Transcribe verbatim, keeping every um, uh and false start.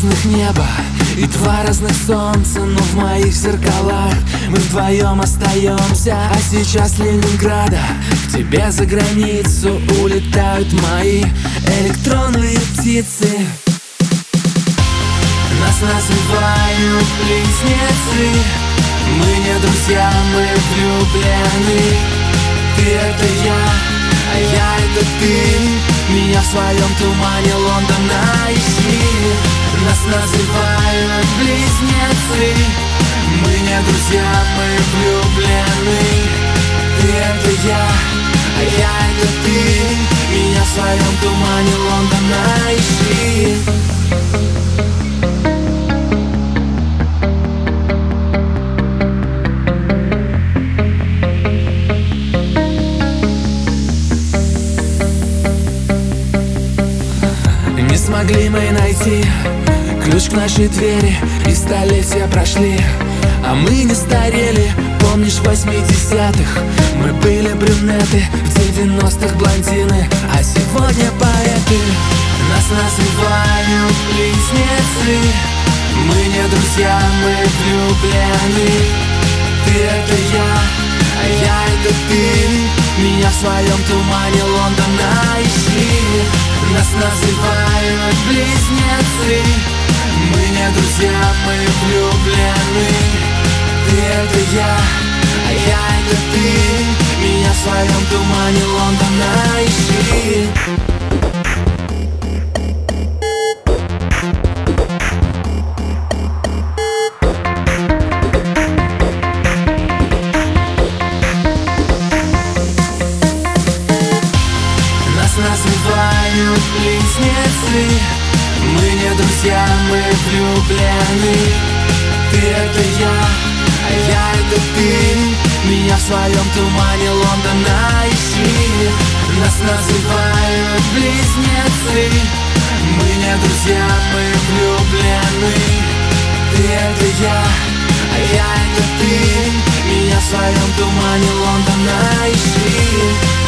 разных неба и два разных солнца, но в моих зеркалах мы вдвоем остаемся. А сейчас Ленинграда к тебе за границу улетают мои электронные птицы. Нас называют близнецы, мы не друзья, мы влюблены. Ты — это я, а я — это ты. Меня в своем тумане Лондона ищи. Нас называют близнецы, мы не друзья, мы влюблены. Ты — это я, а я — это ты. Меня в своем тумане Лондона ищи. Не смогли мы найти ключ к нашей двери, и столетия прошли, а мы не старели. Помнишь, в восьмидесятых мы были брюнеты, в девяностых блондины, а сегодня поэты. Нас называют близнецы, мы не друзья, мы влюблены. Ты — это я, а я — это ты. Меня в своем тумане Лондона ищи. Нас называют близнецы, мы не друзья, мы влюблены. Ты — это я, а я — это ты. Меня в своем тумане Лондона ищи. Нас называют близнецы, мы не друзья, мы влюблены. Ты — это я, а я — это ты. Меня в своем тумане Лондона ищи. Нас называют близнецы, мы не друзья, мы влюблены. Ты — это я, а я — это ты. Меня в своем тумане Лондона ищи.